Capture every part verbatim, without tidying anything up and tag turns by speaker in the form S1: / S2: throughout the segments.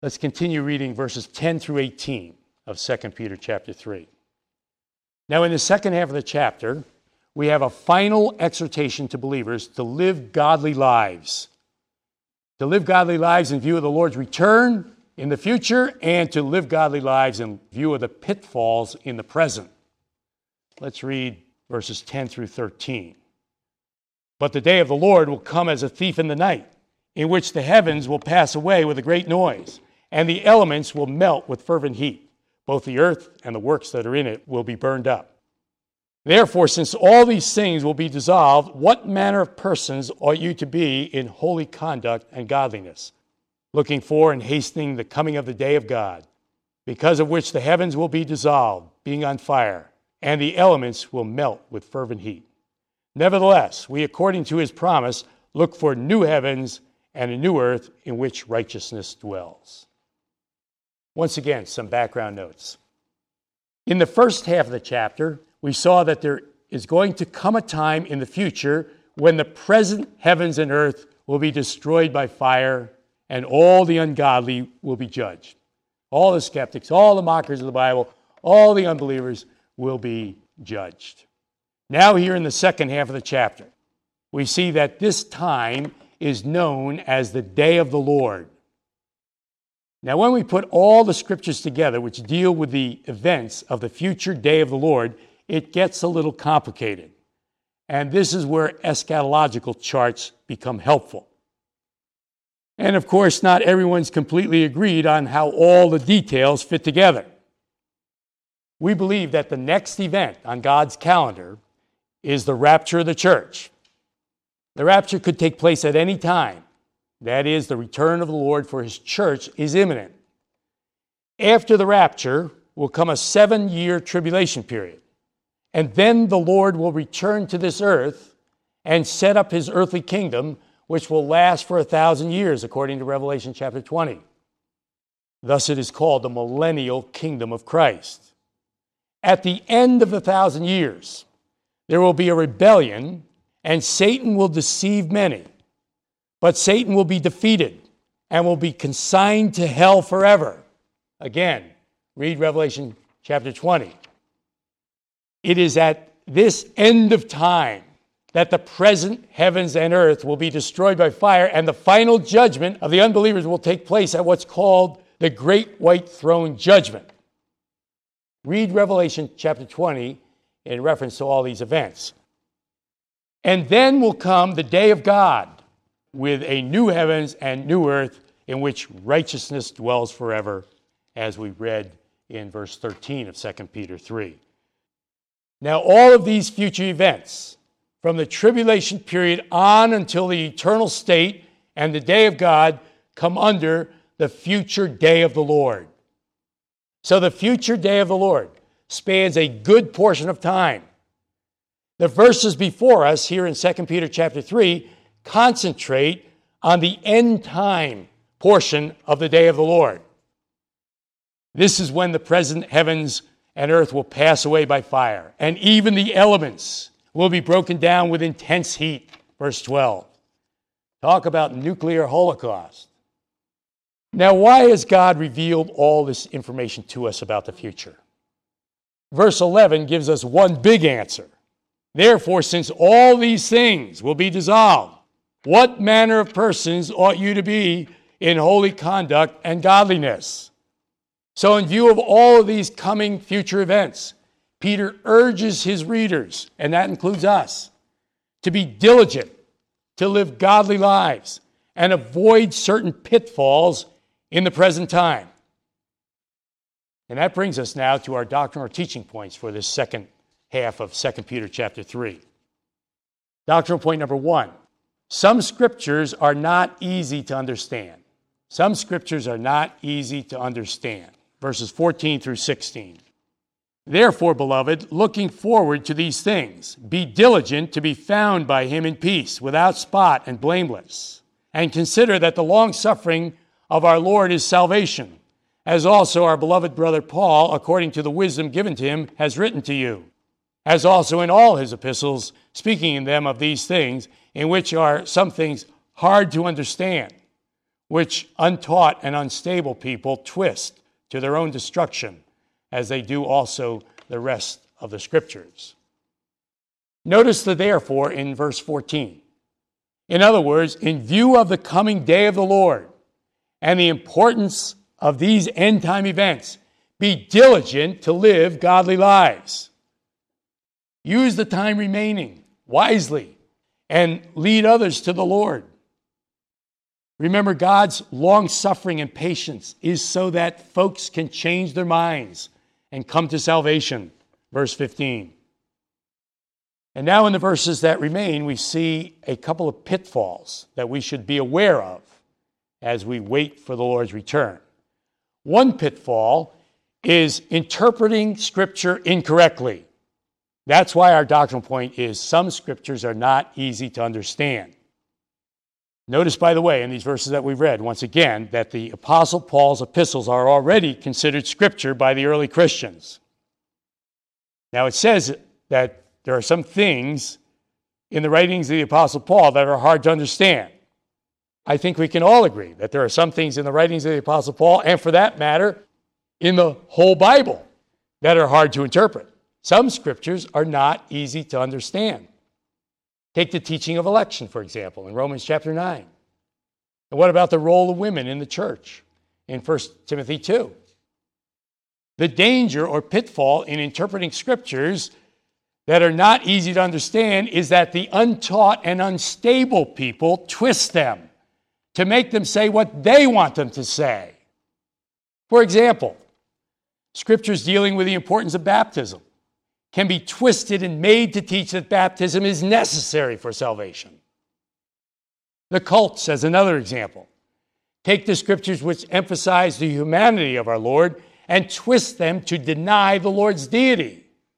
S1: Let's continue reading verses ten through eighteen of Second Peter chapter three. Now, in the second half of the chapter, we have a final exhortation to believers to live godly lives. To live godly lives in view of the Lord's return in the future, and to live godly lives in view of the pitfalls in the present. Let's read verses ten through thirteen. But the day of the Lord will come as a thief in the night, in which the heavens will pass away with a great noise, and the elements will melt with fervent heat. Both the earth and the works that are in it will be burned up. Therefore, since all these things will be dissolved, what manner of persons ought you to be in holy conduct and godliness, looking for and hastening the coming of the day of God, because of which the heavens will be dissolved, being on fire, and the elements will melt with fervent heat. Nevertheless, we, according to his promise, look for new heavens and a new earth in which righteousness dwells. Once again, some background notes. In the first half of the chapter, we saw that there is going to come a time in the future when the present heavens and earth will be destroyed by fire, and all the ungodly will be judged. All the skeptics, all the mockers of the Bible, all the unbelievers will be judged. Now, here in the second half of the chapter, we see that this time is known as the day of the Lord. Now, when we put all the scriptures together, which deal with the events of the future day of the Lord, it gets a little complicated. And this is where eschatological charts become helpful. And of course, not everyone's completely agreed on how all the details fit together. We believe that the next event on God's calendar is the rapture of the church. The rapture could take place at any time. That is, the return of the Lord for his church is imminent. After the rapture will come a seven-year tribulation period. And then the Lord will return to this earth and set up his earthly kingdom, which will last for a thousand years, according to Revelation chapter twenty. Thus it is called the millennial kingdom of Christ. At the end of the thousand years, there will be a rebellion, and Satan will deceive many. But Satan will be defeated and will be consigned to hell forever. Again, read Revelation chapter twenty. It is at this end of time that the present heavens and earth will be destroyed by fire, and the final judgment of the unbelievers will take place at what's called the Great White Throne Judgment. Read Revelation chapter twenty in reference to all these events. And then will come the day of God with a new heavens and new earth in which righteousness dwells forever, as we read in verse thirteen of Second Peter three. Now, all of these future events, from the tribulation period on until the eternal state and the day of God, come under the future day of the Lord. So the future day of the Lord spans a good portion of time. The verses before us here in Second Peter chapter three concentrate on the end time portion of the day of the Lord. This is when the present heavens and earth will pass away by fire, and even the elements will be broken down with intense heat. Verse twelve. Talk about nuclear holocaust. Now, why has God revealed all this information to us about the future? Verse eleven gives us one big answer. Therefore, since all these things will be dissolved, what manner of persons ought you to be in holy conduct and godliness? So in view of all of these coming future events, Peter urges his readers, and that includes us, to be diligent, to live godly lives, and avoid certain pitfalls in the present time. And that brings us now to our doctrinal teaching points for this second half of Second Peter chapter three. Doctrinal point number one. Some scriptures are not easy to understand. Some scriptures are not easy to understand. Verses fourteen through sixteen. Therefore, beloved, looking forward to these things, be diligent to be found by him in peace, without spot and blameless. And consider that the long-suffering of our Lord is salvation, as also our beloved brother Paul, according to the wisdom given to him, has written to you, as also in all his epistles, speaking in them of these things, in which are some things hard to understand, which untaught and unstable people twist to their own destruction, as they do also the rest of the Scriptures. Notice the therefore in verse fourteen. In other words, in view of the coming day of the Lord and the importance of these end-time events, be diligent to live godly lives. Use the time remaining wisely and lead others to the Lord. Remember, God's long-suffering and patience is so that folks can change their minds and come to salvation. Verse fifteen. And now in the verses that remain, we see a couple of pitfalls that we should be aware of as we wait for the Lord's return. One pitfall is interpreting Scripture incorrectly. That's why our doctrinal point is some Scriptures are not easy to understand. Notice, by the way, in these verses that we've read, once again, that the Apostle Paul's epistles are already considered Scripture by the early Christians. Now, it says that there are some things in the writings of the Apostle Paul that are hard to understand. I think we can all agree that there are some things in the writings of the Apostle Paul, and for that matter, in the whole Bible, that are hard to interpret. Some Scriptures are not easy to understand. Take the teaching of election, for example, in Romans chapter nine. And what about the role of women in the church in First Timothy two? The danger or pitfall in interpreting Scriptures that are not easy to understand is that the untaught and unstable people twist them to make them say what they want them to say. For example, Scriptures dealing with the importance of baptism can be twisted and made to teach that baptism is necessary for salvation. The cults, as another example, take the Scriptures which emphasize the humanity of our Lord and twist them to deny the Lord's deity.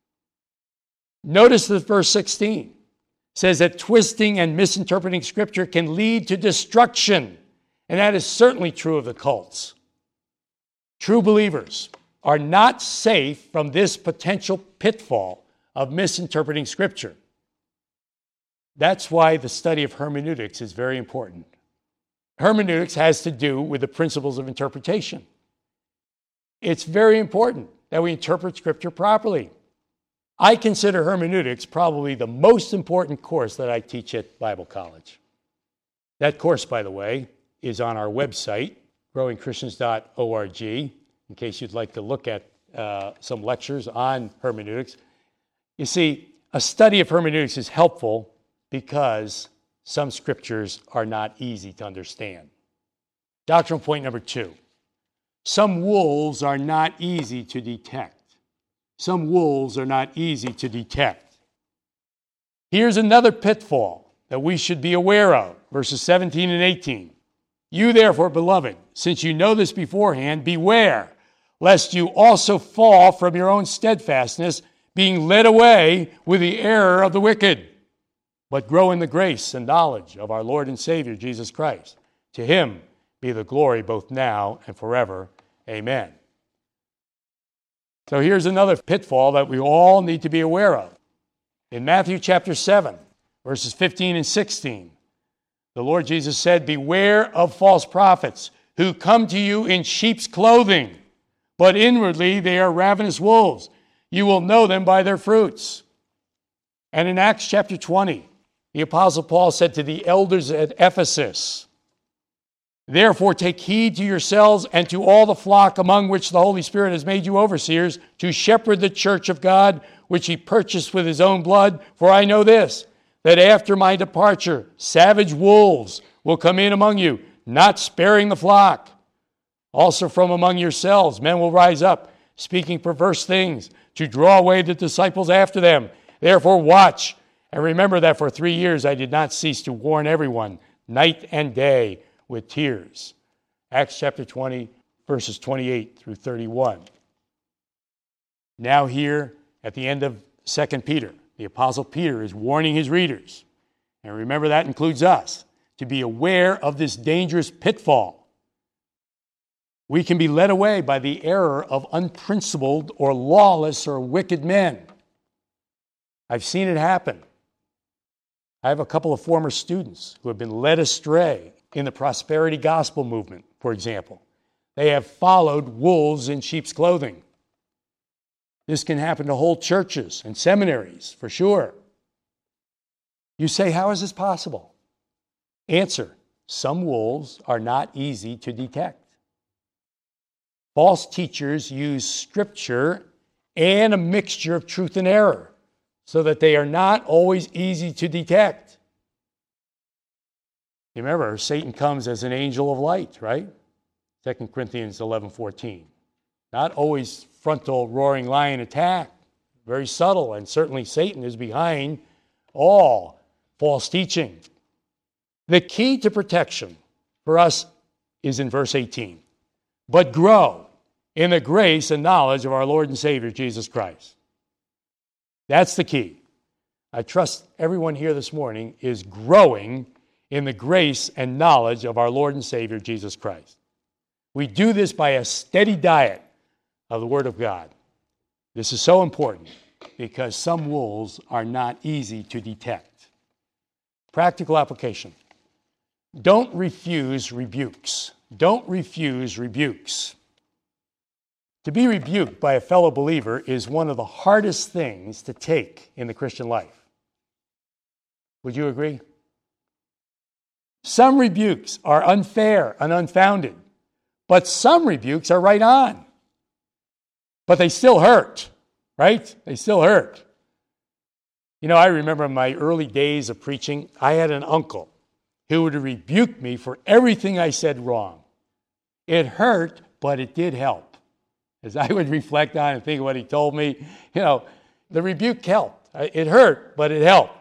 S1: Notice that verse sixteen says that twisting and misinterpreting Scripture can lead to destruction, and that is certainly true of the cults. True believers are not safe from this potential pitfall of misinterpreting Scripture. That's why the study of hermeneutics is very important. Hermeneutics has to do with the principles of interpretation. It's very important that we interpret Scripture properly. I consider hermeneutics probably the most important course that I teach at Bible College. That course, by the way, is on our website, growing christians dot org, in case you'd like to look at uh, some lectures on hermeneutics. You see, a study of hermeneutics is helpful because some Scriptures are not easy to understand. Doctrinal point number two. Some wolves are not easy to detect. Some wolves are not easy to detect. Here's another pitfall that we should be aware of, verses seventeen and eighteen. You therefore, beloved, since you know this beforehand, beware, lest you also fall from your own steadfastness, being led away with the error of the wicked, but grow in the grace and knowledge of our Lord and Savior, Jesus Christ. To him be the glory both now and forever. Amen. So here's another pitfall that we all need to be aware of. In Matthew chapter seven, verses fifteen and sixteen, the Lord Jesus said, beware of false prophets who come to you in sheep's clothing, but inwardly they are ravenous wolves. You will know them by their fruits. And in Acts chapter twenty, the Apostle Paul said to the elders at Ephesus, therefore take heed to yourselves and to all the flock among which the Holy Spirit has made you overseers, to shepherd the church of God, which he purchased with his own blood. For I know this, that after my departure, savage wolves will come in among you, not sparing the flock. Also from among yourselves, men will rise up, speaking perverse things, to draw away the disciples after them. Therefore watch, and remember that for three years I did not cease to warn everyone, night and day, with tears. Acts chapter twenty, verses twenty-eight through thirty-one. Now here, at the end of Second Peter, the Apostle Peter is warning his readers, and remember that includes us, to be aware of this dangerous pitfall. We can be led away by the error of unprincipled or lawless or wicked men. I've seen it happen. I have a couple of former students who have been led astray in the prosperity gospel movement, for example. They have followed wolves in sheep's clothing. This can happen to whole churches and seminaries, for sure. You say, how is this possible? Answer, some wolves are not easy to detect. False teachers use Scripture and a mixture of truth and error so that they are not always easy to detect. You remember, Satan comes as an angel of light, right? Second Corinthians eleven fourteen. Not always frontal roaring lion attack. Very subtle, and certainly Satan is behind all false teaching. The key to protection for us is in verse eighteen. But grow in the grace and knowledge of our Lord and Savior, Jesus Christ. That's the key. I trust everyone here this morning is growing in the grace and knowledge of our Lord and Savior, Jesus Christ. We do this by a steady diet of the Word of God. This is so important because some wolves are not easy to detect. Practical application. Don't refuse rebukes. Don't refuse rebukes. To be rebuked by a fellow believer is one of the hardest things to take in the Christian life. Would you agree? Some rebukes are unfair and unfounded, but some rebukes are right on. But they still hurt, right? They still hurt. You know, I remember in my early days of preaching, I had an uncle who would rebuke me for everything I said wrong. It hurt, but it did help. As I would reflect on and think of what he told me, you know, the rebuke helped. It hurt, but it helped.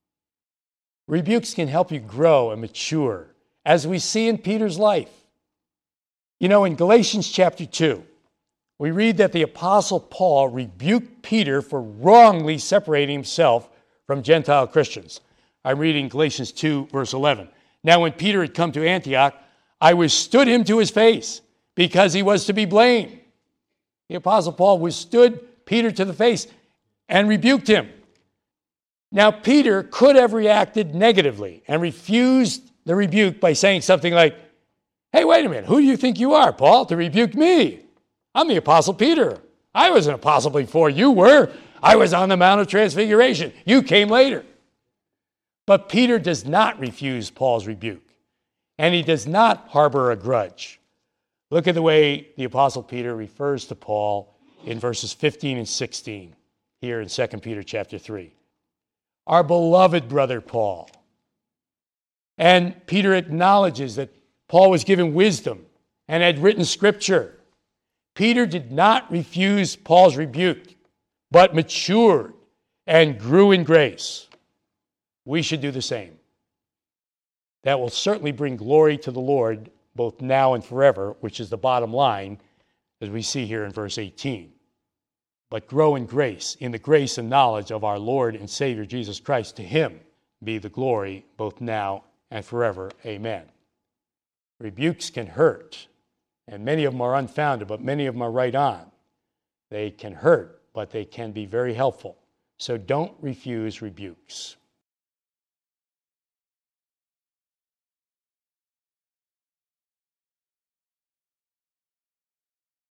S1: Rebukes can help you grow and mature, as we see in Peter's life. You know, in Galatians chapter two, we read that the Apostle Paul rebuked Peter for wrongly separating himself from Gentile Christians. I'm reading Galatians two, verse eleven. Now, when Peter had come to Antioch, I withstood him to his face, because he was to be blamed. The Apostle Paul withstood Peter to the face and rebuked him. Now, Peter could have reacted negatively and refused the rebuke by saying something like, hey, wait a minute, who do you think you are, Paul, to rebuke me? I'm the Apostle Peter. I was an apostle before you were. I was on the Mount of Transfiguration. You came later. But Peter does not refuse Paul's rebuke, and he does not harbor a grudge. Look at the way the Apostle Peter refers to Paul in verses fifteen and sixteen here in Second Peter chapter three. Our beloved brother Paul. And Peter acknowledges that Paul was given wisdom and had written Scripture. Peter did not refuse Paul's rebuke, but matured and grew in grace. We should do the same. That will certainly bring glory to the Lord both now and forever, which is the bottom line, as we see here in verse eighteen. But grow in grace, in the grace and knowledge of our Lord and Savior Jesus Christ. To him be the glory both now and forever. Amen. Rebukes can hurt, and many of them are unfounded, but many of them are right on. They can hurt, but they can be very helpful. So don't refuse rebukes.